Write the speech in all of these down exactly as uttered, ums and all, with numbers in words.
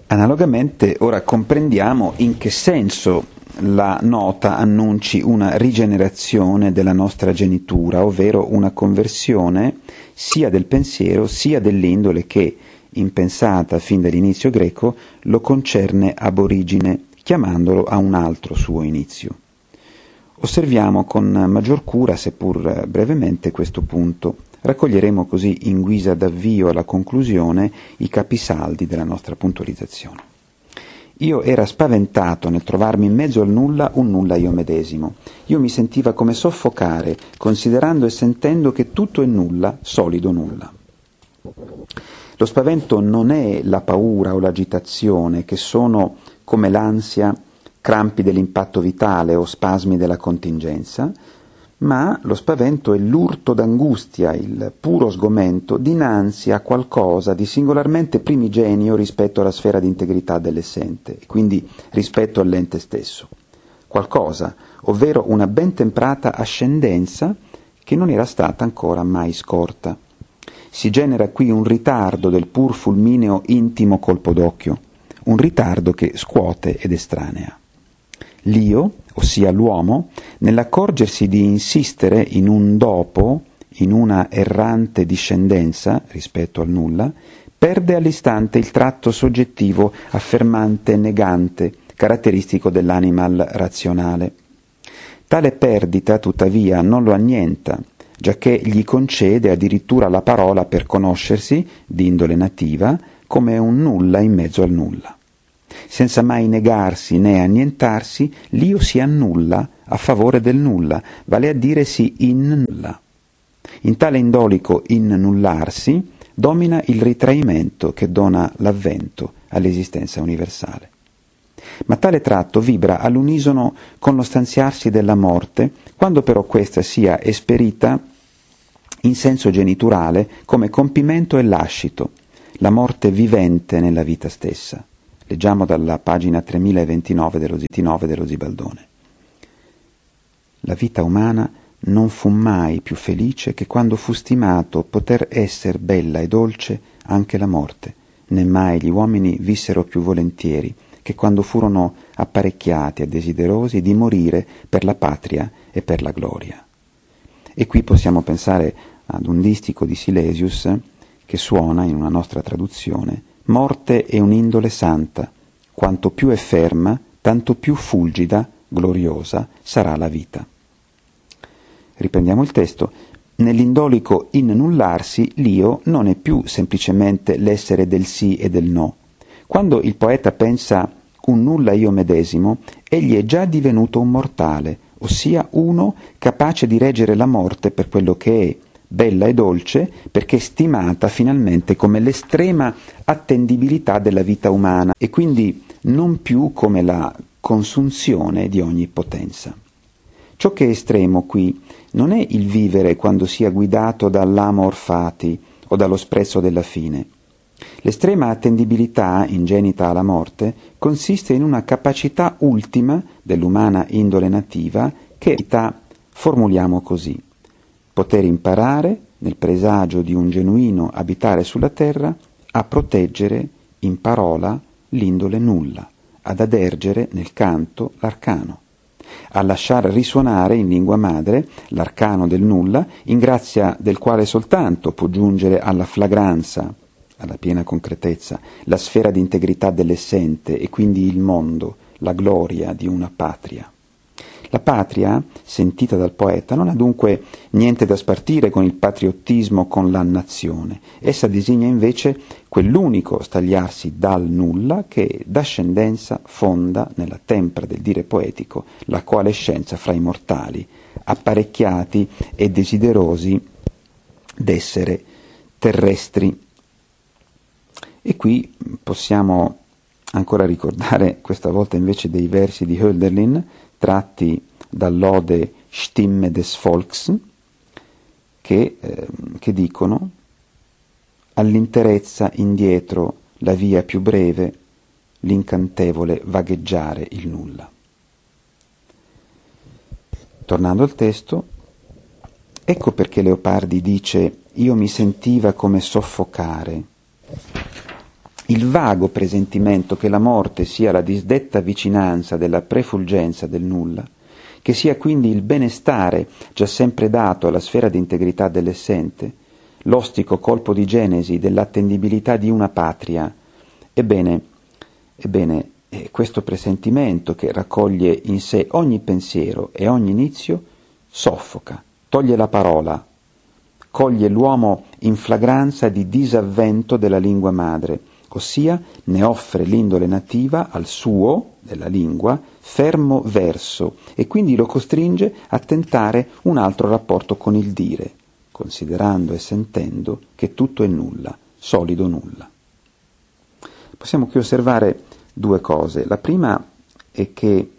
Analogamente, ora comprendiamo in che senso la nota annunci una rigenerazione della nostra genitura, ovvero una conversione sia del pensiero sia dell'indole che, impensata fin dall'inizio greco, lo concerne ab origine, chiamandolo a un altro suo inizio. Osserviamo con maggior cura, seppur brevemente, questo punto. Raccoglieremo così in guisa d'avvio alla conclusione i capisaldi della nostra puntualizzazione. Io era spaventato nel trovarmi in mezzo al nulla un nulla io medesimo. Io mi sentiva come soffocare, considerando e sentendo che tutto è nulla, solido nulla. Lo spavento non è la paura o l'agitazione, che sono come l'ansia, crampi dell'impatto vitale o spasmi della contingenza, ma lo spavento è l'urto d'angustia, il puro sgomento dinanzi a qualcosa di singolarmente primigenio rispetto alla sfera di integrità dell'essente, e quindi rispetto all'ente stesso. Qualcosa, ovvero una ben temprata ascendenza che non era stata ancora mai scorta. Si genera qui un ritardo del pur fulmineo intimo colpo d'occhio, un ritardo che scuote ed estranea. L'io, ossia l'uomo, nell'accorgersi di insistere in un dopo, in una errante discendenza rispetto al nulla, perde all'istante il tratto soggettivo affermante e negante, caratteristico dell'animal razionale. Tale perdita, tuttavia, non lo annienta, giacché gli concede addirittura la parola per conoscersi, di indole nativa, come un nulla in mezzo al nulla. Senza mai negarsi né annientarsi, l'io si annulla a favore del nulla, vale a dire si innulla. In tale indolico innullarsi domina il ritraimento che dona l'avvento all'esistenza universale. Ma tale tratto vibra all'unisono con lo stanziarsi della morte, quando però questa sia esperita in senso geniturale come compimento e lascito, la morte vivente nella vita stessa. Leggiamo dalla pagina tremilaventinove dello, dello Zibaldone. La vita umana non fu mai più felice che quando fu stimato poter esser bella e dolce anche la morte, né mai gli uomini vissero più volentieri che quando furono apparecchiati e desiderosi di morire per la patria e per la gloria. E qui possiamo pensare ad un distico di Silesius che suona in una nostra traduzione: morte è un'indole santa, quanto più è ferma, tanto più fulgida, gloriosa sarà la vita. Riprendiamo il testo. Nell'indolico innullarsi, l'io non è più semplicemente l'essere del sì e del no. Quando il poeta pensa un nulla io medesimo, egli è già divenuto un mortale, ossia uno capace di reggere la morte per quello che è, bella e dolce, perché stimata finalmente come l'estrema attendibilità della vita umana e quindi non più come la consunzione di ogni potenza. Ciò che è estremo qui non è il vivere quando sia guidato dall'amor fati o dallo sprezzo della fine. L'estrema attendibilità, ingenita alla morte, consiste in una capacità ultima dell'umana indole nativa che formuliamo così: poter imparare, nel presagio di un genuino abitare sulla terra, a proteggere in parola l'indole nulla, ad adergere nel canto l'arcano, a lasciar risuonare in lingua madre l'arcano del nulla, in grazia del quale soltanto può giungere alla flagranza, alla piena concretezza, la sfera di integrità dell'essente e quindi il mondo, la gloria di una patria. La patria, sentita dal poeta, non ha dunque niente da spartire con il patriottismo, con la nazione. Essa designa invece quell'unico stagliarsi dal nulla che d'ascendenza fonda nella tempra del dire poetico la coalescenza fra i mortali, apparecchiati e desiderosi d'essere terrestri. E qui possiamo ancora ricordare, questa volta invece dei versi di Hölderlin, tratti dall'ode Stimme des Volks, che, eh, che dicono: all'interezza indietro la via più breve, l'incantevole vagheggiare il nulla. Tornando al testo, ecco perché Leopardi dice: io mi sentiva come soffocare. il vago presentimento che la morte sia la disdetta vicinanza della prefulgenza del nulla, che sia quindi il benestare già sempre dato alla sfera di integrità dell'essente, l'ostico colpo di genesi dell'attendibilità di una patria. Ebbene, ebbene, questo presentimento che raccoglie in sé ogni pensiero e ogni inizio soffoca, toglie la parola, coglie l'uomo in flagranza di disavvento della lingua madre, ossia ne offre l'indole nativa al suo, della lingua, fermo verso, e quindi lo costringe a tentare un altro rapporto con il dire, considerando e sentendo che tutto è nulla, solido nulla. Possiamo qui osservare due cose. La prima è che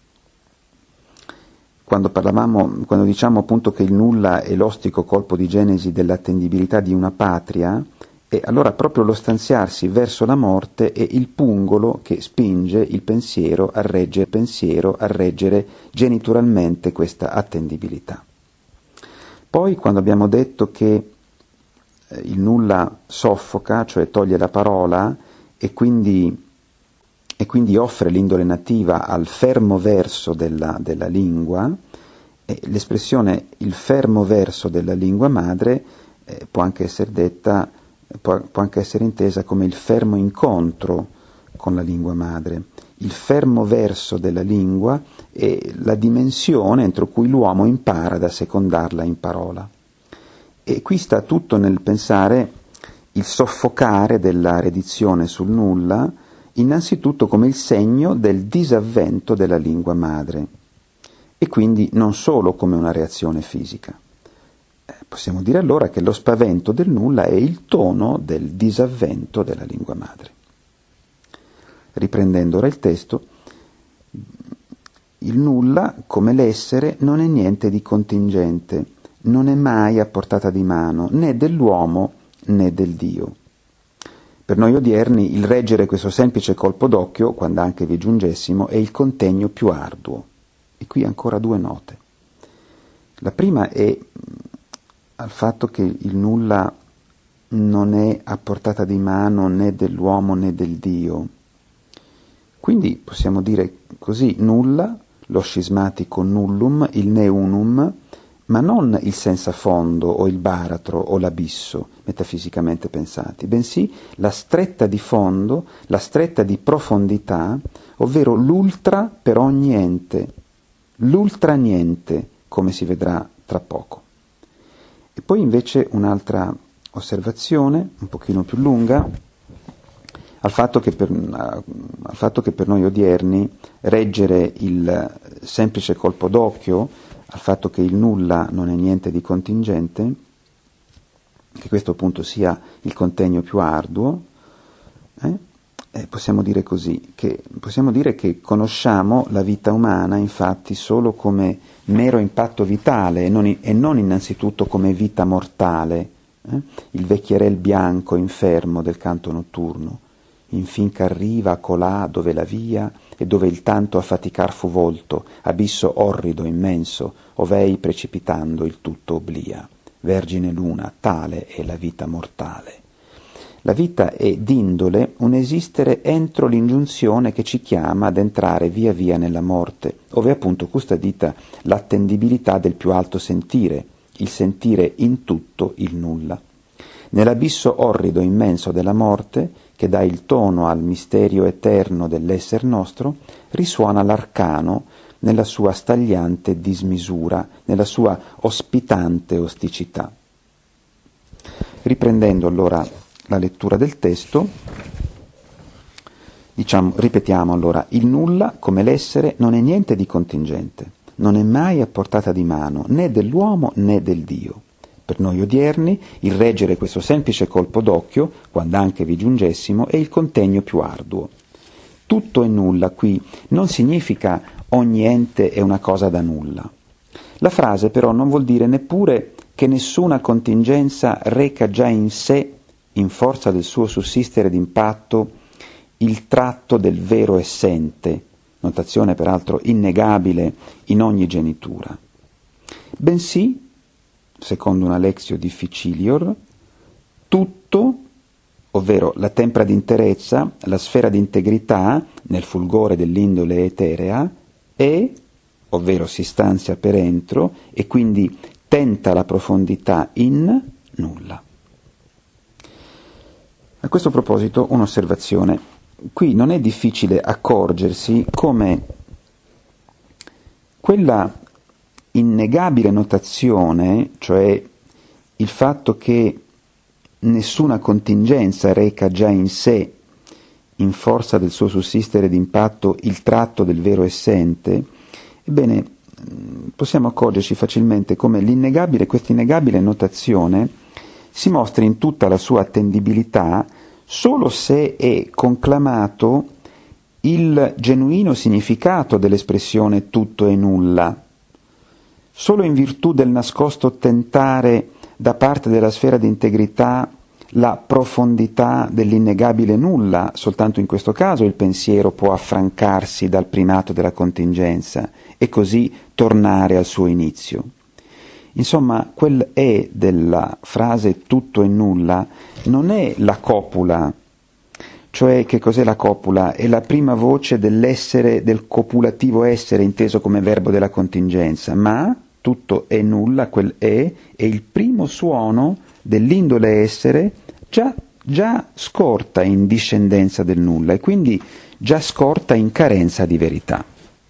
quando parlavamo, quando diciamo appunto che il nulla è l'ostico colpo di genesi dell'attendibilità di una patria, e allora proprio lo stanziarsi verso la morte è il pungolo che spinge il pensiero a reggere, il pensiero a reggere genituralmente questa attendibilità. Poi quando abbiamo detto che il nulla soffoca, cioè toglie la parola, e quindi, e quindi offre l'indole nativa al fermo verso della, della lingua, e l'espressione il fermo verso della lingua madre eh, può anche essere detta Può, può anche essere intesa come il fermo incontro con la lingua madre. Il fermo verso della lingua è la dimensione entro cui l'uomo impara ad assecondarla in parola. E qui sta tutto nel pensare il soffocare della redizione sul nulla, innanzitutto come il segno del disavvento della lingua madre, e quindi non solo come una reazione fisica. Possiamo dire allora che lo spavento del nulla è il tono del disavvento della lingua madre. Riprendendo ora il testo, il nulla, come l'essere, non è niente di contingente, non è mai a portata di mano, né dell'uomo né del Dio. Per noi odierni il reggere questo semplice colpo d'occhio, quando anche vi giungessimo, è il contegno più arduo. E qui ancora due note. La prima è al fatto che il nulla non è a portata di mano né dell'uomo né del Dio. Quindi possiamo dire così, nulla, lo scismatico nullum, il ne unum, ma non il senza fondo o il baratro o l'abisso, metafisicamente pensati, bensì la stretta di fondo, la stretta di profondità, ovvero l'ultra per ogni ente, l'ultra niente, come si vedrà tra poco. E poi invece un'altra osservazione, un pochino più lunga, al fatto che per, al fatto che per noi odierni reggere il semplice colpo d'occhio, al fatto che il nulla non è niente di contingente, che questo appunto sia il contegno più arduo, eh, eh, possiamo dire così, che possiamo dire che conosciamo la vita umana infatti solo come mero impatto vitale e non, e non innanzitutto come vita mortale, eh? Il vecchierel bianco infermo del canto notturno, infin ch'arriva colà dove la via e dove il tanto a faticar fu volto, abisso orrido, immenso, ov'ei precipitando il tutto obblia. Vergine luna, tale è la vita mortale. La vita è d'indole un esistere entro l'ingiunzione che ci chiama ad entrare via via nella morte, ove appunto custodita l'attendibilità del più alto sentire, il sentire in tutto il nulla. Nell'abisso orrido immenso della morte, che dà il tono al misterio eterno dell'esser nostro, risuona l'arcano nella sua stagliante dismisura, nella sua ospitante osticità. Riprendendo allora la lettura del testo, diciamo, ripetiamo allora, il nulla, come l'essere, non è niente di contingente, non è mai a portata di mano né dell'uomo né del Dio. Per noi odierni, il reggere questo semplice colpo d'occhio, quando anche vi giungessimo, è il contegno più arduo. Tutto è nulla qui non significa ogni ente è una cosa da nulla. La frase però non vuol dire neppure che nessuna contingenza reca già in sé, in forza del suo sussistere d'impatto, il tratto del vero essente, notazione peraltro innegabile in ogni genitura. Bensì, secondo una lexio difficilior, tutto ovvero la tempra d'interezza, la sfera d'integrità nel fulgore dell'indole eterea, e, ovvero si stanzia per entro, e quindi tenta la profondità in nulla. A questo proposito un'osservazione. Qui non è difficile accorgersi come quella innegabile notazione, cioè il fatto che nessuna contingenza reca già in sé, in forza del suo sussistere d'impatto, il tratto del vero essente, ebbene, possiamo accorgerci facilmente come l'innegabile, questa innegabile notazione si mostri in tutta la sua attendibilità solo se è conclamato il genuino significato dell'espressione tutto e nulla. Solo in virtù del nascosto tentare da parte della sfera di integrità la profondità dell'innegabile nulla, soltanto in questo caso il pensiero può affrancarsi dal primato della contingenza e così tornare al suo inizio. Insomma, quel è della frase tutto e nulla non è la copula, cioè che cos'è la copula? È la prima voce dell'essere, del copulativo essere inteso come verbo della contingenza, ma tutto e nulla, quel è, è il primo suono dell'indole essere già, già scorta in discendenza del nulla e quindi già scorta in carenza di verità.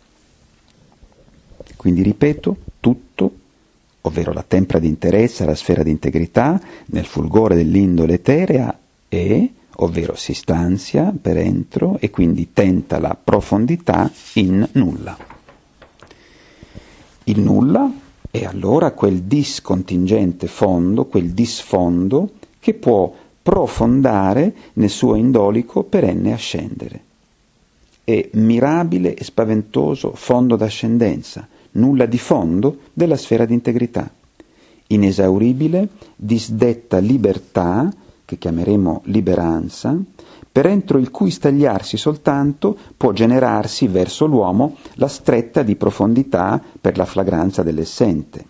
Quindi ripeto, tutto, ovvero la tempra di interezza, la sfera di integrità, nel fulgore dell'indole eterea è, ovvero si stanzia per entro e quindi tenta la profondità in nulla. Il nulla è allora quel discontingente fondo, quel disfondo che può profondare nel suo indolico perenne ascendere. È mirabile e spaventoso fondo d'ascendenza, nulla di fondo della sfera di integrità. Inesauribile, disdetta libertà, che chiameremo liberanza, per entro il cui stagliarsi soltanto può generarsi verso l'uomo la stretta di profondità per la flagranza dell'essente.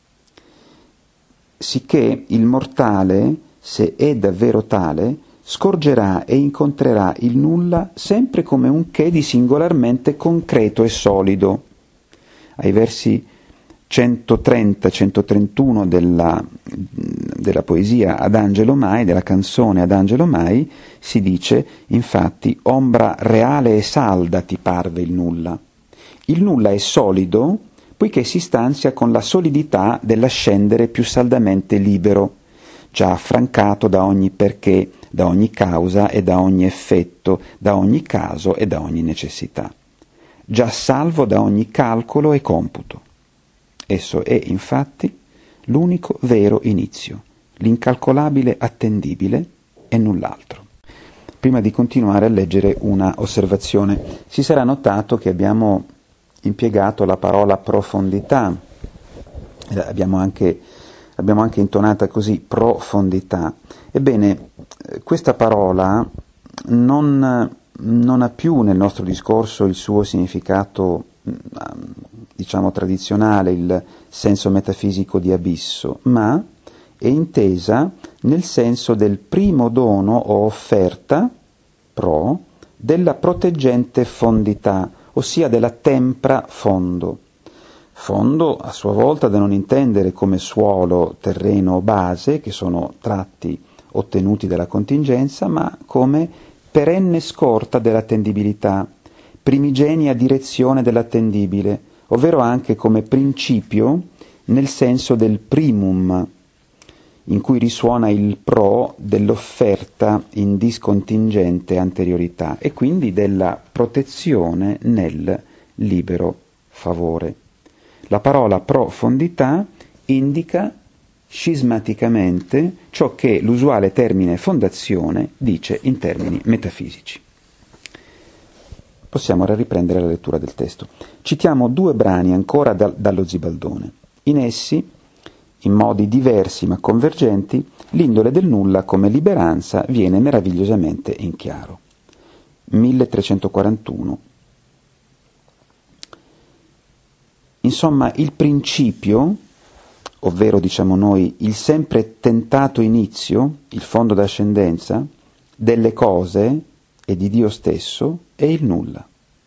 Sicché il mortale, se è davvero tale, scorgerà e incontrerà il nulla sempre come un che di singolarmente concreto e solido. Ai versi centotrenta centotrentuno della, della poesia Ad Angelo Mai, della canzone Ad Angelo Mai, si dice, infatti, ombra reale e salda ti parve il nulla. Il nulla è solido, poiché si stanzia con la solidità dell'ascendere più saldamente libero, già affrancato da ogni perché, da ogni causa e da ogni effetto, da ogni caso e da ogni necessità, già salvo da ogni calcolo e computo. Esso è, infatti, l'unico vero inizio, l'incalcolabile attendibile e null'altro. Prima di continuare a leggere una osservazione, si sarà notato che abbiamo impiegato la parola profondità, abbiamo anche, abbiamo anche intonata così, profondità. Ebbene, questa parola non, non ha più nel nostro discorso il suo significato, diciamo tradizionale, il senso metafisico di abisso, ma è intesa nel senso del primo dono o offerta, pro, della proteggente fondità, ossia della tempra fondo. Fondo a sua volta da non intendere come suolo, terreno o base, che sono tratti ottenuti dalla contingenza, ma come perenne scorta dell'attendibilità, primigenia direzione dell'attendibile, ovvero anche come principio nel senso del primum, in cui risuona il pro dell'offerta in discontingente anteriorità e quindi della protezione nel libero favore. La parola profondità indica scismaticamente ciò che l'usuale termine fondazione dice in termini metafisici. Possiamo ora riprendere la lettura del testo. Citiamo due brani ancora da, dallo Zibaldone. In essi, in modi diversi ma convergenti, l'indole del nulla come liberanza viene meravigliosamente in chiaro. milletrecentoquarantuno. Insomma, il principio, ovvero diciamo noi il sempre tentato inizio, il fondo d'ascendenza, delle cose e di Dio stesso è il nulla.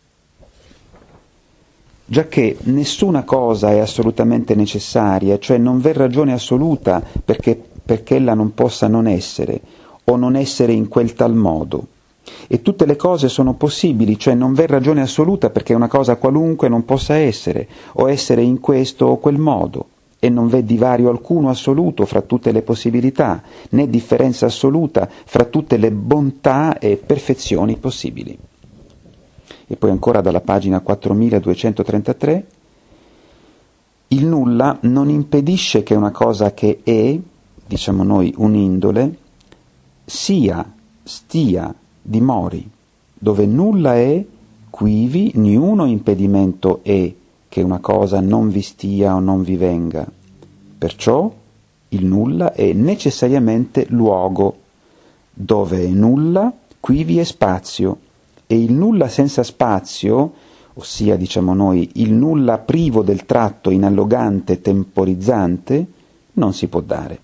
Giacché nessuna cosa è assolutamente necessaria, cioè non v'è ragione assoluta perché, perché ella non possa non essere, o non essere in quel tal modo. E tutte le cose sono possibili, cioè non v'è ragione assoluta perché una cosa qualunque non possa essere, o essere in questo o quel modo. E non v'è divario alcuno assoluto fra tutte le possibilità, né differenza assoluta fra tutte le bontà e perfezioni possibili. E poi ancora dalla pagina quattromiladuecentotrentatré, il nulla non impedisce che una cosa che è, diciamo noi un'indole, sia, stia, dimori. Dove nulla è, quivi niuno impedimento è che una cosa non vi stia o non vi venga. Perciò il nulla è necessariamente luogo. Dove è nulla, quivi è spazio. E il nulla senza spazio, ossia diciamo noi il nulla privo del tratto inallogante temporizzante, non si può dare.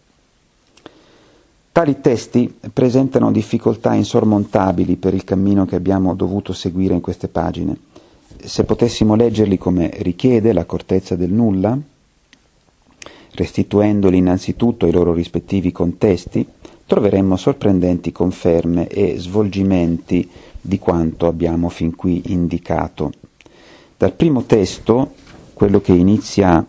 Tali testi presentano difficoltà insormontabili per il cammino che abbiamo dovuto seguire in queste pagine. Se potessimo leggerli come richiede l'accortezza del nulla, restituendoli innanzitutto ai loro rispettivi contesti, troveremmo sorprendenti conferme e svolgimenti di quanto abbiamo fin qui indicato. Dal primo testo, quello che inizia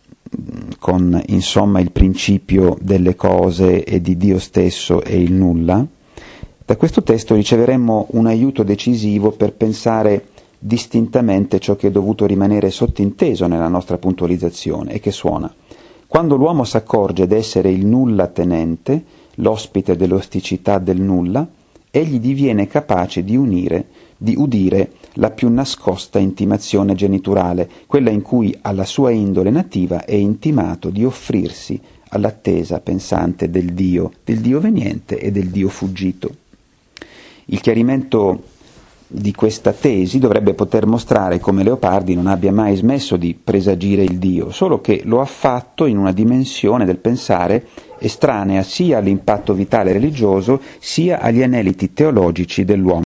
con insomma il principio delle cose e di Dio stesso e il nulla, da questo testo riceveremmo un aiuto decisivo per pensare distintamente ciò che è dovuto rimanere sottinteso nella nostra puntualizzazione e che suona: quando l'uomo s'accorge d'essere il nulla tenente, l'ospite dell'osticità del nulla, egli diviene capace di unire, di udire la più nascosta intimazione geniturale, quella in cui alla sua indole nativa è intimato di offrirsi all'attesa pensante del Dio, del Dio veniente e del Dio fuggito. Il chiarimento di questa tesi dovrebbe poter mostrare come Leopardi non abbia mai smesso di presagire il Dio, solo che lo ha fatto in una dimensione del pensare estranea sia all'impatto vitale religioso sia agli aneliti teologici dell'uomo.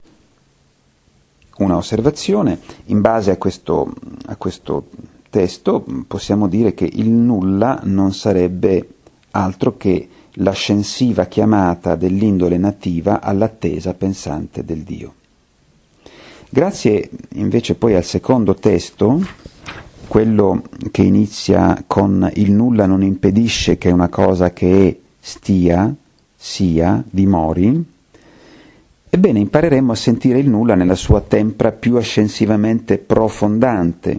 Una osservazione: in base a questo, a questo testo possiamo dire che il nulla non sarebbe altro che l'ascensiva chiamata dell'indole nativa all'attesa pensante del Dio. Grazie invece poi al secondo testo, quello che inizia con il nulla non impedisce che una cosa che è, stia, sia, dimori, ebbene impareremo a sentire il nulla nella sua tempra più ascensivamente profondante,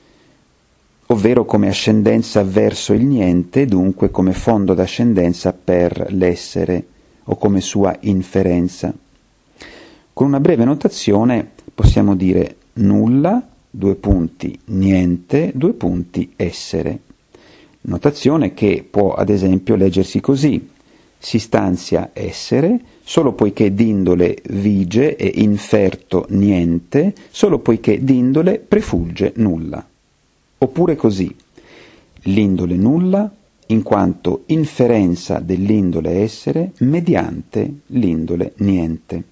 ovvero come ascendenza verso il niente, dunque come fondo d'ascendenza per l'essere o come sua inferenza. Con una breve notazione possiamo dire nulla, due punti, niente, due punti, essere. Notazione che può ad esempio leggersi così: si stanzia essere solo poiché d'indole vige e inferto niente, solo poiché d'indole prefugge nulla. Oppure così: l'indole nulla in quanto inferenza dell'indole essere mediante l'indole niente.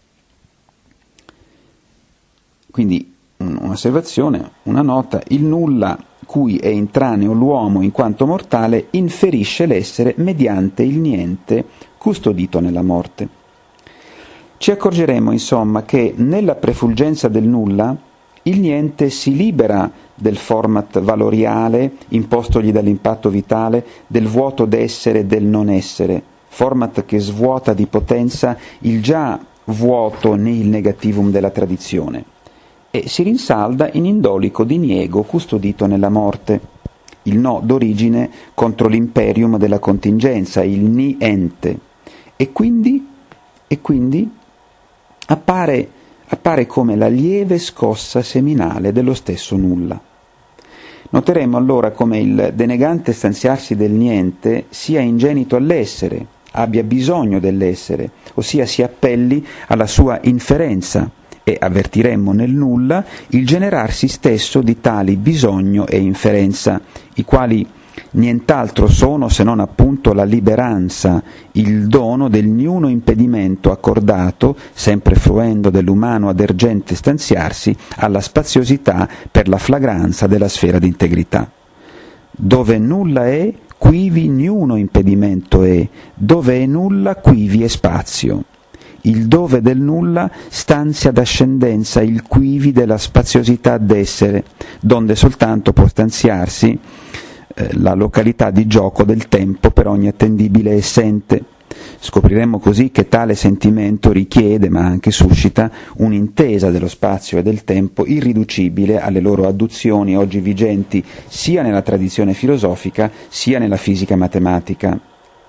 Quindi un'osservazione, una nota: il nulla cui è intraneo l'uomo in quanto mortale inferisce l'essere mediante il niente custodito nella morte. Ci accorgeremo insomma che nella prefulgenza del nulla il niente si libera del format valoriale impostogli dall'impatto vitale, del vuoto d'essere e del non essere, format che svuota di potenza il già vuoto nel negativum della tradizione, e si rinsalda in indolico diniego custodito nella morte, il no d'origine contro l'imperium della contingenza, il niente, e quindi, e quindi appare, appare come la lieve scossa seminale dello stesso nulla. Noteremo allora come il denegante stanziarsi del niente sia ingenito all'essere, abbia bisogno dell'essere, ossia si appelli alla sua inferenza, e avvertiremmo nel nulla il generarsi stesso di tali bisogno e inferenza, i quali nient'altro sono se non appunto la liberanza, il dono del niuno impedimento accordato, sempre fruendo dell'umano adergente stanziarsi, alla spaziosità per la flagranza della sfera d'integrità. Dove nulla è, quivi niuno impedimento è, dove è nulla, quivi è spazio. Il dove del nulla stanzia d'ascendenza il quivi della spaziosità d'essere, donde soltanto può stanziarsi eh, la località di gioco del tempo per ogni attendibile essente. Scopriremo così che tale sentimento richiede, ma anche suscita, un'intesa dello spazio e del tempo irriducibile alle loro adduzioni oggi vigenti sia nella tradizione filosofica sia nella fisica matematica.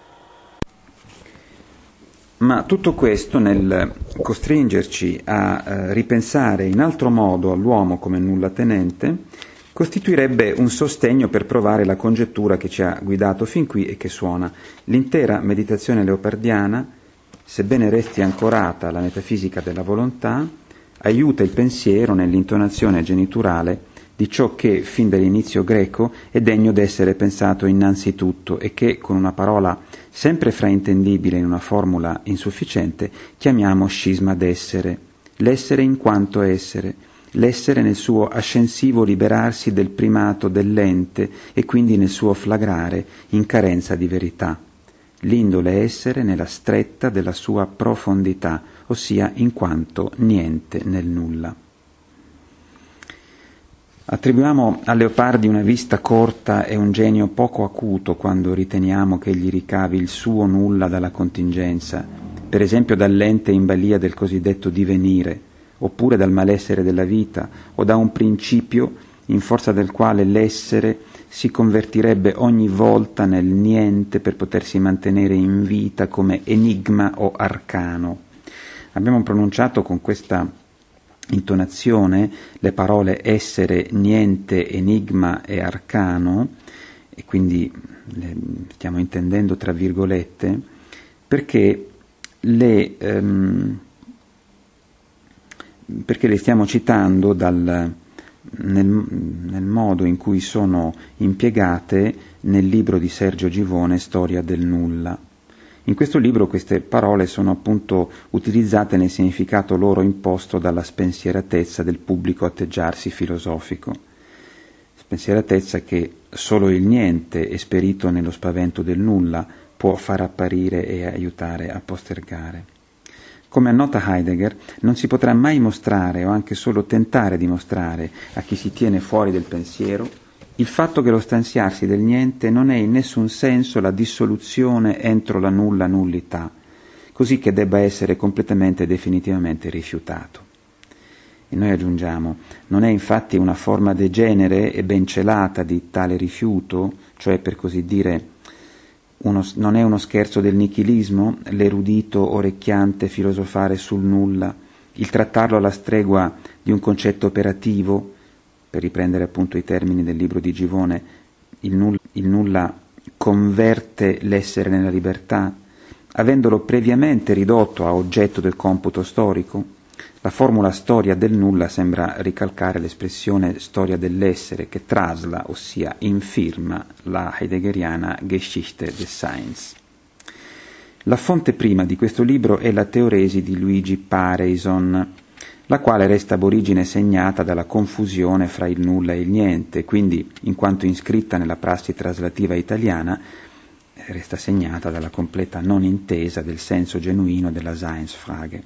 Ma tutto questo, nel costringerci a eh, ripensare in altro modo all'uomo come nulla tenente, costituirebbe un sostegno per provare la congettura che ci ha guidato fin qui e che suona. L'intera meditazione leopardiana, sebbene resti ancorata alla metafisica della volontà, aiuta il pensiero nell'intonazione geniturale di ciò che, fin dall'inizio greco, è degno d'essere pensato innanzitutto e che, con una parola sempre fraintendibile in una formula insufficiente, chiamiamo scisma d'essere, l'essere in quanto essere, l'essere nel suo ascensivo liberarsi del primato dell'ente e quindi nel suo flagrare in carenza di verità, l'indole essere nella stretta della sua profondità, ossia in quanto niente nel nulla. Attribuiamo a Leopardi una vista corta e un genio poco acuto quando riteniamo che egli ricavi il suo nulla dalla contingenza, per esempio dall'ente in balia del cosiddetto divenire, oppure dal malessere della vita, o da un principio in forza del quale l'essere si convertirebbe ogni volta nel niente per potersi mantenere in vita come enigma o arcano. Abbiamo pronunciato con questa intonazione le parole essere, niente, enigma e arcano, e quindi le stiamo intendendo tra virgolette, perché le, ehm, perché le stiamo citando dal, nel, nel modo in cui sono impiegate nel libro di Sergio Givone, Storia del nulla. In questo libro queste parole sono appunto utilizzate nel significato loro imposto dalla spensieratezza del pubblico atteggiarsi filosofico. Spensieratezza che solo il niente, esperito nello spavento del nulla, può far apparire e aiutare a postergare. Come annota Heidegger, non si potrà mai mostrare o anche solo tentare di mostrare a chi si tiene fuori del pensiero il fatto che lo stanziarsi del niente non è in nessun senso la dissoluzione entro la nulla nullità, così che debba essere completamente e definitivamente rifiutato. E noi aggiungiamo, non è infatti una forma degenere e ben celata di tale rifiuto, cioè per così dire, uno, non è uno scherzo del nichilismo, l'erudito orecchiante filosofare sul nulla, il trattarlo alla stregua di un concetto operativo, per riprendere appunto i termini del libro di Givone, il nulla, il nulla converte l'essere nella libertà, avendolo previamente ridotto a oggetto del computo storico. La formula storia del nulla sembra ricalcare l'espressione storia dell'essere che trasla, ossia infirma, la heideggeriana Geschichte des Seins. La fonte prima di questo libro è la Teoresi di Luigi Pareison, la quale resta ab origine segnata dalla confusione fra il nulla e il niente, quindi, in quanto iscritta nella prassi traslativa italiana, resta segnata dalla completa non intesa del senso genuino della Seinsfrage.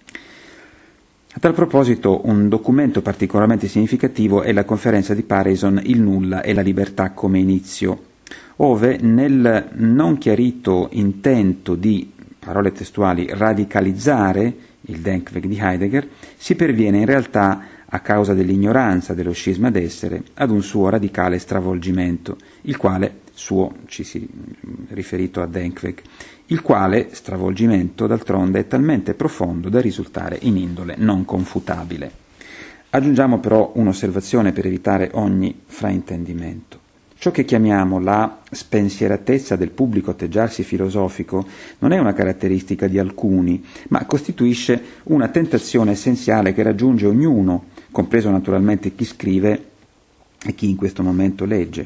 A tal proposito, un documento particolarmente significativo è la conferenza di Pareison Il nulla e la libertà come inizio, ove nel non chiarito intento di, parole testuali, radicalizzare il Denkweg di Heidegger, si perviene in realtà, a causa dell'ignoranza dello scisma d'essere, ad un suo radicale stravolgimento, il quale, suo, ci si riferito a Denkweg, il quale stravolgimento d'altronde è talmente profondo da risultare in indole non confutabile. Aggiungiamo però un'osservazione per evitare ogni fraintendimento. Ciò che chiamiamo la spensieratezza del pubblico atteggiarsi filosofico non è una caratteristica di alcuni, ma costituisce una tentazione essenziale che raggiunge ognuno, compreso naturalmente chi scrive e chi in questo momento legge.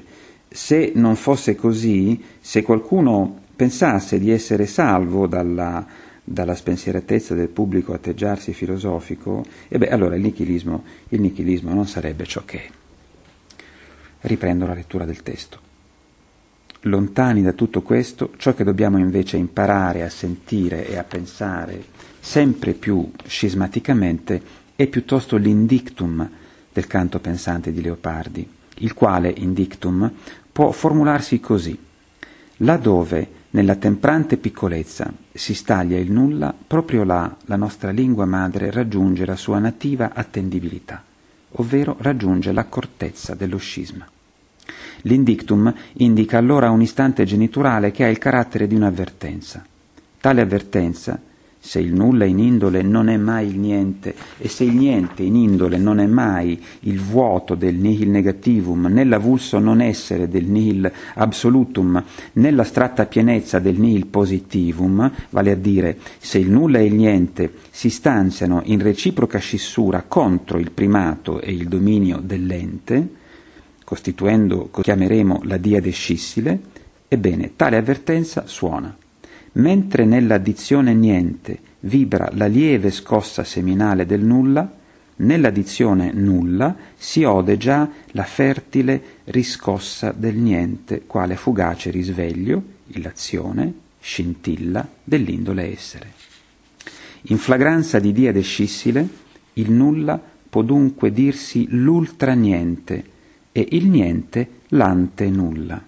se non fosse così, se qualcuno pensasse di essere salvo dalla, dalla spensieratezza del pubblico atteggiarsi filosofico, e beh, allora il nichilismo, il nichilismo non sarebbe ciò che è. Riprendo la lettura del testo. Lontani da tutto questo, ciò che dobbiamo invece imparare a sentire e a pensare sempre più scismaticamente è piuttosto l'indictum del canto pensante di Leopardi, il quale indictum può formularsi così: laddove nella temprante piccolezza si staglia il nulla, proprio là la nostra lingua madre raggiunge la sua nativa attendibilità, ovvero raggiunge l'accortezza dello scisma. L'indictum indica allora un istante geniturale che ha il carattere di un'avvertenza. Tale avvertenza, se il nulla in indole non è mai il niente, e se il niente in indole non è mai il vuoto del nihil negativum, né l'avulso non essere del nihil absolutum, né l'astratta pienezza del nihil positivum, vale a dire, se il nulla e il niente si stanziano in reciproca scissura contro il primato e il dominio dell'ente, costituendo, chiameremo la diade scissile, ebbene, tale avvertenza suona. Mentre nella dizione niente vibra la lieve scossa seminale del nulla, nella dizione nulla si ode già la fertile riscossa del niente, quale fugace risveglio, illazione, scintilla dell'indole essere. In flagranza di diade scissile, il nulla può dunque dirsi l'ultra niente, e il niente l'ante nulla.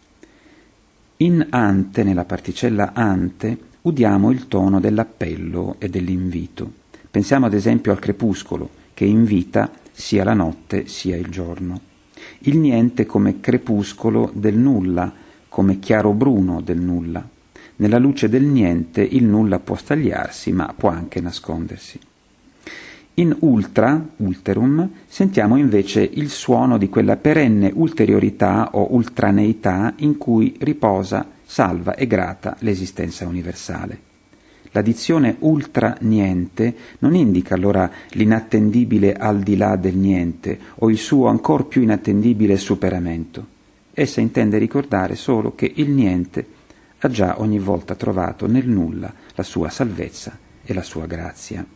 In ante, nella particella ante, udiamo il tono dell'appello e dell'invito. Pensiamo ad esempio al crepuscolo, che invita sia la notte sia il giorno. Il niente come crepuscolo del nulla, come chiaro bruno del nulla. Nella luce del niente il nulla può stagliarsi, ma può anche nascondersi. In ultra, ulterum, sentiamo invece il suono di quella perenne ulteriorità o ultraneità in cui riposa, salva e grata l'esistenza universale. La dizione ultra niente non indica allora l'inattendibile al di là del niente o il suo ancor più inattendibile superamento. Essa intende ricordare solo che il niente ha già ogni volta trovato nel nulla la sua salvezza e la sua grazia.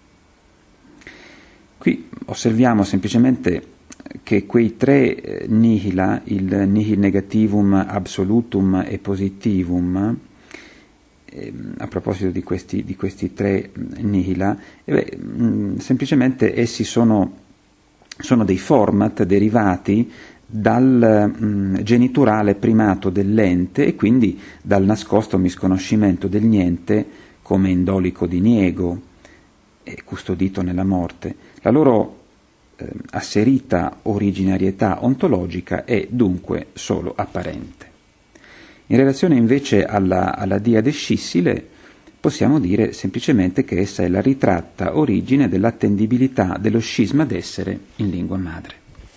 Qui osserviamo semplicemente che quei tre nihila, il nihil negativum, absolutum e positivum, eh, a proposito di questi, di questi tre nihila, eh beh, mh, semplicemente essi sono, sono dei format derivati dal mh, geniturale primato dell'ente e quindi dal nascosto misconoscimento del niente come indolico diniego e custodito nella morte. La loro eh, asserita originarietà ontologica è dunque solo apparente. In relazione invece alla, alla diade scissile possiamo dire semplicemente che essa è la ritratta origine dell'attendibilità dello scisma d'essere in lingua madre.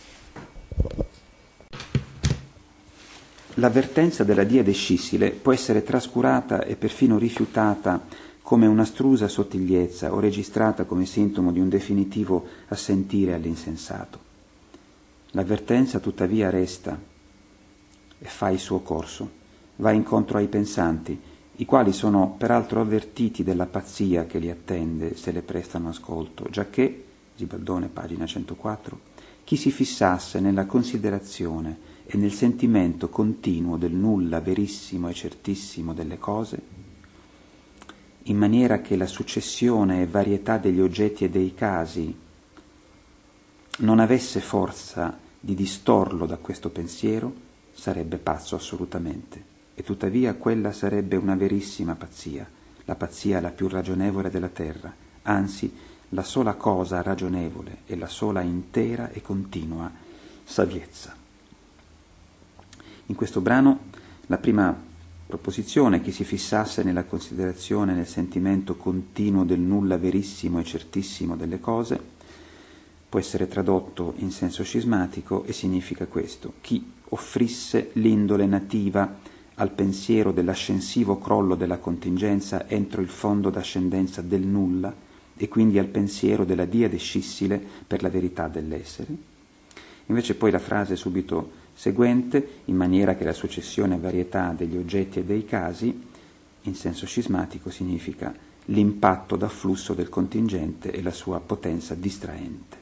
L'avvertenza della diade scissile può essere trascurata e perfino rifiutata come un'astrusa sottigliezza o registrata come sintomo di un definitivo assentire all'insensato. L'avvertenza tuttavia resta e fa il suo corso, va incontro ai pensanti, i quali sono peraltro avvertiti della pazzia che li attende se le prestano ascolto, giacché, Zibaldone, pagina centoquattro, chi si fissasse nella considerazione e nel sentimento continuo del nulla verissimo e certissimo delle cose, in maniera che la successione e varietà degli oggetti e dei casi non avesse forza di distorlo da questo pensiero, sarebbe pazzo assolutamente, e tuttavia quella sarebbe una verissima pazzia, la pazzia la più ragionevole della terra, anzi la sola cosa ragionevole e la sola intera e continua saviezza. In questo brano la prima proposizione, chi si fissasse nella considerazione, nel sentimento continuo del nulla verissimo e certissimo delle cose, può essere tradotto in senso scismatico e significa questo: chi offrisse l'indole nativa al pensiero dell'ascensivo crollo della contingenza entro il fondo d'ascendenza del nulla e quindi al pensiero della diade scissile per la verità dell'essere. Invece poi la frase subito seguente, in maniera che la successione e varietà degli oggetti e dei casi, in senso scismatico, significa l'impatto d'afflusso del contingente e la sua potenza distraente.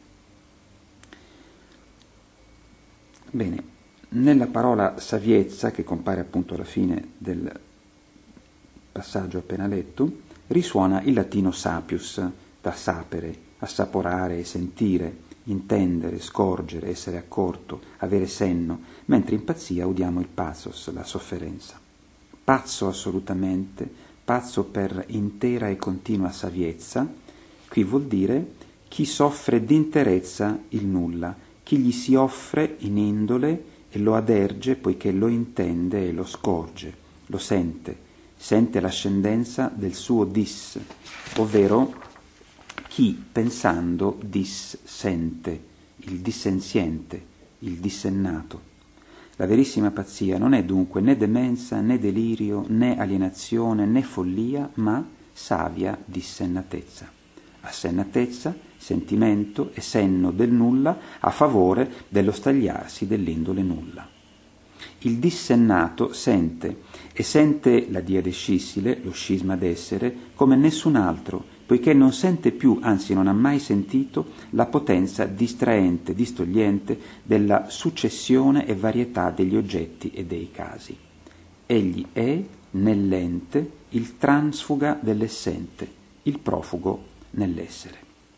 Bene, nella parola saviezza, che compare appunto alla fine del passaggio appena letto, risuona il latino sapius, da sapere, assaporare e sentire, intendere, scorgere, essere accorto, avere senno, mentre in pazzia udiamo il pathos, la sofferenza. Pazzo assolutamente, pazzo per intera e continua saviezza, qui vuol dire chi soffre d'interezza il nulla, chi gli si offre in indole e lo aderge poiché lo intende e lo scorge, lo sente, sente l'ascendenza del suo dis, ovvero chi pensando dis sente, il dissenziente, il dissennato. La verissima pazzia non è dunque né demenza, né delirio, né alienazione, né follia, ma savia dissennatezza. Assennatezza, sentimento e senno del nulla a favore dello stagliarsi dell'indole nulla. Il dissennato sente, e sente la diade scissile, lo scisma d'essere, come nessun altro, poiché non sente più, anzi non ha mai sentito, la potenza distraente, distogliente della successione e varietà degli oggetti e dei casi. Egli è, nell'ente, il transfuga dell'essente, il profugo nell'essere.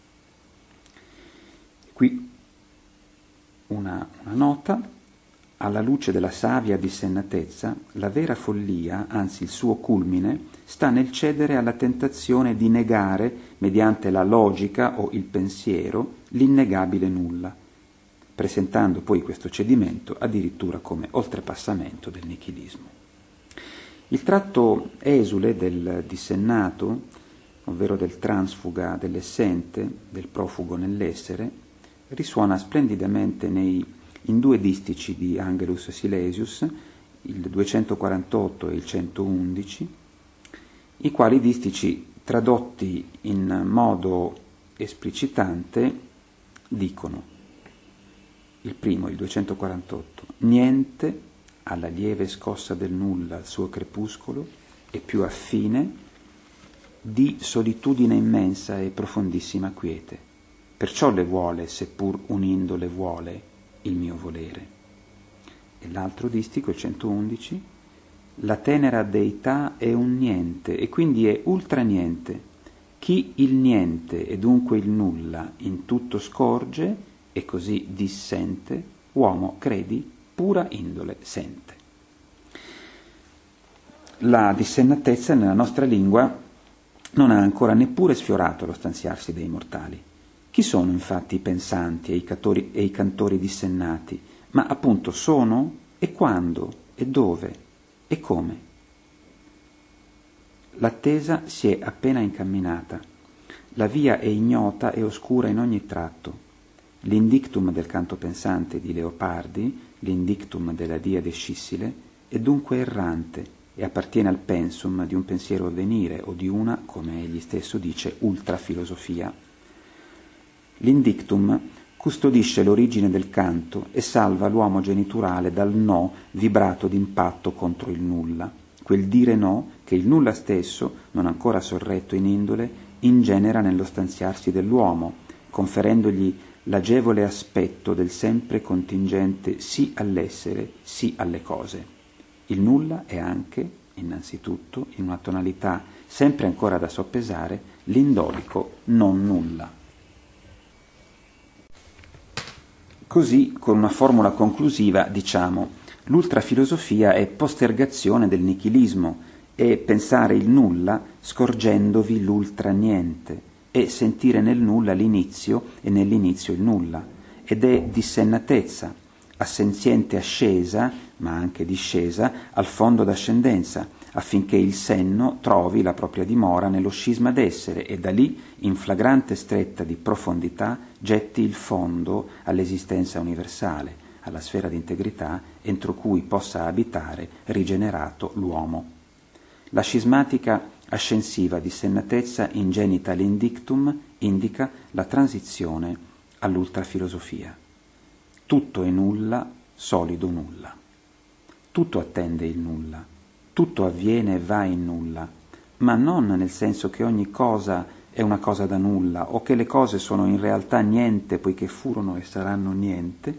Qui una, una nota. Alla luce della savia dissennatezza, la vera follia, anzi il suo culmine, sta nel cedere alla tentazione di negare, mediante la logica o il pensiero, l'innegabile nulla, presentando poi questo cedimento addirittura come oltrepassamento del nichilismo. Il tratto esule del dissennato, ovvero del transfuga dell'essente, del profugo nell'essere, risuona splendidamente nei in due distici di Angelus Silesius, il duecentoquarantotto e il centoundici, i quali distici, tradotti in modo esplicitante, dicono: il primo, il duecentoquarantotto, niente alla lieve scossa del nulla al suo crepuscolo è più affine di solitudine immensa e profondissima quiete, perciò le vuole, seppur unindole vuole, il mio volere. E l'altro distico, il centoundici, la tenera deità è un niente e quindi è ultra niente. Chi il niente e dunque il nulla in tutto scorge e così dissente, uomo credi pura indole sente. La dissennatezza nella nostra lingua non ha ancora neppure sfiorato lo stanziarsi dei mortali. Chi sono infatti i pensanti e i, catori, e i cantori dissennati? Ma appunto sono e quando e dove e come? L'attesa si è appena incamminata. La via è ignota e oscura in ogni tratto. L'indictum del canto pensante di Leopardi, l'indictum della Diade Scissile, è dunque errante e appartiene al pensum di un pensiero a venire o di una, come egli stesso dice, ultrafilosofia. L'indictum custodisce l'origine del canto e salva l'uomo geniturale dal no vibrato d'impatto contro il nulla, quel dire no che il nulla stesso, non ancora sorretto in indole, ingenera nello stanziarsi dell'uomo, conferendogli l'agevole aspetto del sempre contingente sì all'essere, sì alle cose. Il nulla è anche, innanzitutto, in una tonalità sempre ancora da soppesare, l'indolico non nulla. Così, con una formula conclusiva, diciamo: l'ultrafilosofia è postergazione del nichilismo, è pensare il nulla scorgendovi l'ultra niente, è sentire nel nulla l'inizio e nell'inizio il nulla, ed è dissennatezza, assenziente ascesa, ma anche discesa, al fondo d'ascendenza, affinché il senno trovi la propria dimora nello scisma d'essere e da lì, in flagrante stretta di profondità, getti il fondo all'esistenza universale, alla sfera d'integrità entro cui possa abitare rigenerato l'uomo. La scismatica ascensiva dissennatezza ingenita l'indictum indica la transizione all'ultrafilosofia. Tutto e nulla solido nulla. Tutto attende il nulla, tutto avviene e va in nulla, ma non nel senso che ogni cosa è una cosa da nulla o che le cose sono in realtà niente poiché furono e saranno niente,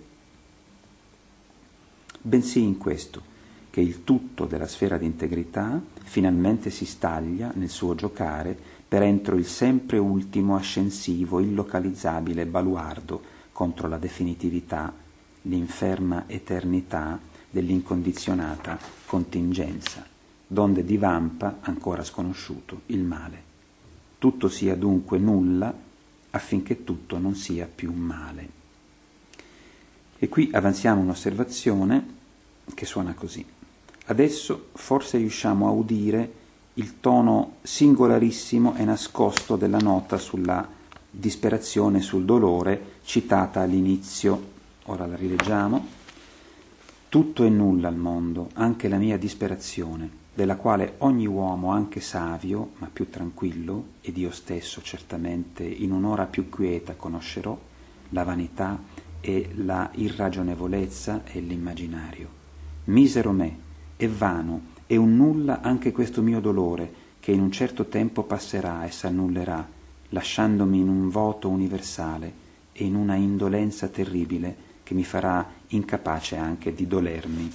bensì in questo, che il tutto della sfera di integrità finalmente si staglia nel suo giocare per entro il sempre ultimo ascensivo, illocalizzabile baluardo contro la definitività, l'inferma eternità dell'incondizionata contingenza, donde divampa, ancora sconosciuto, il male. Tutto sia dunque nulla affinché tutto non sia più male. E qui avanziamo un'osservazione che suona così. Adesso forse riusciamo a udire il tono singolarissimo e nascosto della nota sulla disperazione, sul dolore, citata all'inizio. Ora la rileggiamo. Tutto è nulla al mondo, anche la mia disperazione, della quale ogni uomo, anche savio, ma più tranquillo, ed io stesso certamente in un'ora più quieta conoscerò la vanità e la irragionevolezza e l'immaginario. Misero me, è vano, è un nulla anche questo mio dolore, che in un certo tempo passerà e s'annullerà, lasciandomi in un vuoto universale e in una indolenza terribile che mi farà incapace anche di dolermi.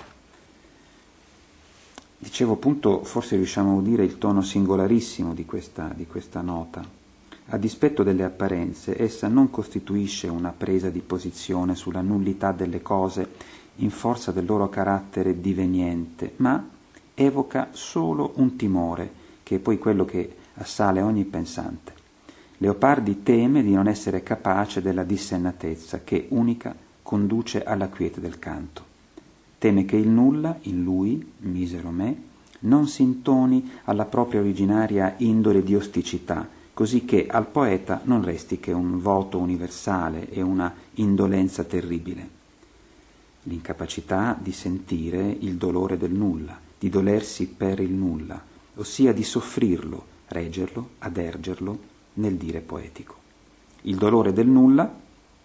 Dicevo appunto, forse riusciamo a udire il tono singolarissimo di questa, di questa nota. A dispetto delle apparenze, essa non costituisce una presa di posizione sulla nullità delle cose in forza del loro carattere diveniente, ma evoca solo un timore, che è poi quello che assale ogni pensante. Leopardi teme di non essere capace della dissennatezza, che unica conduce alla quiete del canto. Teme che il nulla, in lui, misero me, non si intoni alla propria originaria indole di osticità, così che al poeta non resti che un vuoto universale e una indolenza terribile. L'incapacità di sentire il dolore del nulla, di dolersi per il nulla, ossia di soffrirlo, reggerlo, adergerlo nel dire poetico. Il dolore del nulla,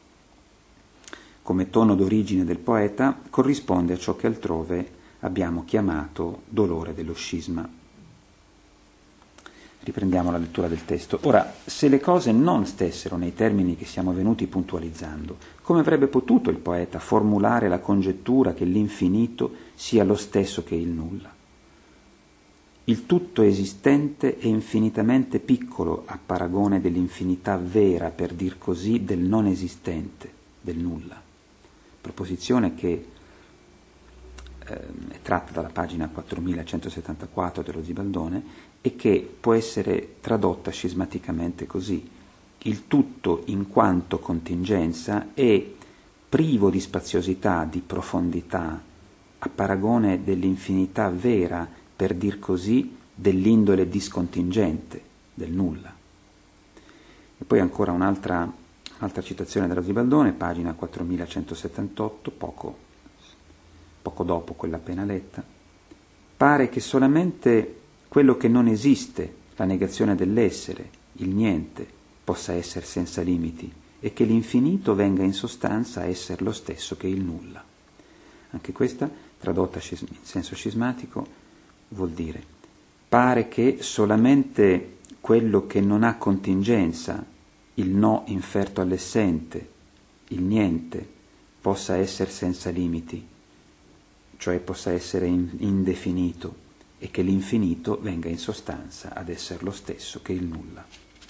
come tono d'origine del poeta, corrisponde a ciò che altrove abbiamo chiamato dolore dello scisma. Riprendiamo la lettura del testo. Ora, se le cose non stessero nei termini che siamo venuti puntualizzando, come avrebbe potuto il poeta formulare la congettura che l'infinito sia lo stesso che il nulla? Il tutto esistente è infinitamente piccolo a paragone dell'infinità vera, per dir così, del non esistente, del nulla. Proposizione che eh, è tratta dalla pagina quattromilacentosettantaquattro dello Zibaldone e che può essere tradotta scismaticamente così: il tutto in quanto contingenza è privo di spaziosità, di profondità, a paragone dell'infinità vera, per dir così, dell'indole discontingente, del nulla. E poi ancora un'altra Altra citazione dello Zibaldone, pagina quattromilacentosettantotto, poco, poco dopo quella appena letta. Pare che solamente quello che non esiste, la negazione dell'essere, il niente, possa essere senza limiti e che l'infinito venga in sostanza a essere lo stesso che il nulla. Anche questa, tradotta in senso scismatico, vuol dire: pare che solamente quello che non ha contingenza, il no inferto all'essente, il niente, possa essere senza limiti, cioè possa essere in, indefinito, e che l'infinito venga in sostanza ad essere lo stesso che il nulla.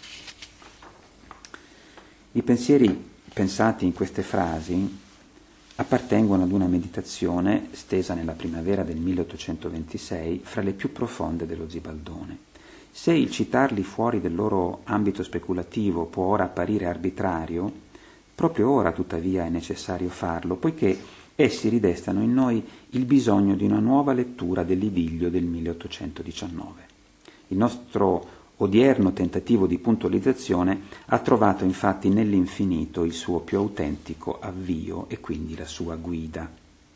I pensieri pensati in queste frasi appartengono ad una meditazione stesa nella primavera del milleottocentoventisei fra le più profonde dello Zibaldone. Se il citarli fuori del loro ambito speculativo può ora apparire arbitrario, proprio ora tuttavia è necessario farlo, poiché essi ridestano in noi il bisogno di una nuova lettura dell'idillio del milleottocentodiciannove. Il nostro odierno tentativo di puntualizzazione ha trovato infatti nell'infinito il suo più autentico avvio e quindi la sua guida.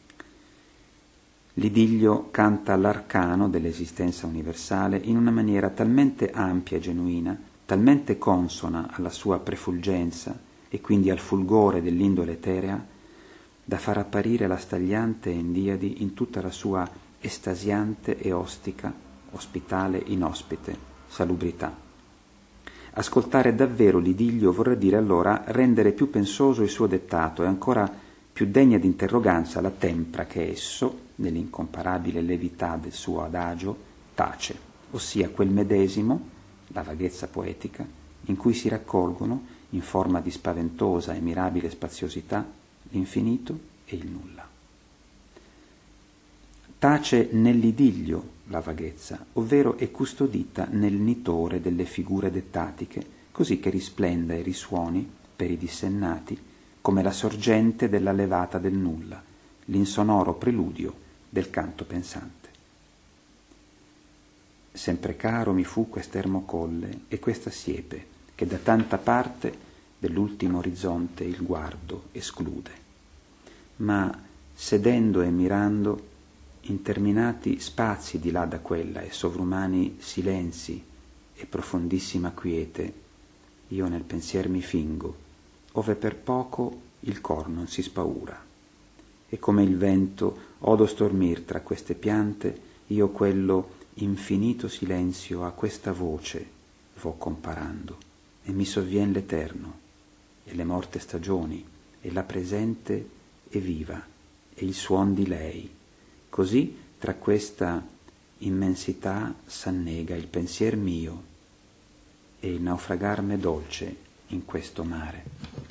L'idillio canta l'arcano dell'esistenza universale in una maniera talmente ampia e genuina, talmente consona alla sua prefulgenza e quindi al fulgore dell'indole eterea, da far apparire la stagliante Endiadi in tutta la sua estasiante e ostica, ospitale inospite, salubrità. Ascoltare davvero l'idillio vorrà dire allora rendere più pensoso il suo dettato e ancora più degna di interroganza la tempra che esso, nell'incomparabile levità del suo adagio, tace, ossia quel medesimo, la vaghezza poetica, in cui si raccolgono, in forma di spaventosa e mirabile spaziosità, l'infinito e il nulla. Tace nell'idillio la vaghezza, ovvero è custodita nel nitore delle figure dettatiche, così che risplenda e risuoni, per i dissennati, come la sorgente della levata del nulla, l'insonoro preludio del canto pensante. Sempre caro mi fu quest'ermo colle e questa siepe, che da tanta parte dell'ultimo orizzonte il guardo esclude. Ma sedendo e mirando, interminati spazi di là da quella e sovrumani silenzi e profondissima quiete, io nel pensier mi fingo, ove per poco il cor non si spaura. E come il vento odo stormir tra queste piante, io quello infinito silenzio a questa voce vo comparando, e mi sovvien l'eterno, e le morte stagioni, e la presente e viva, e il suon di lei. Così tra questa immensità s'annega il pensier mio e il naufragar m'è dolce in questo mare.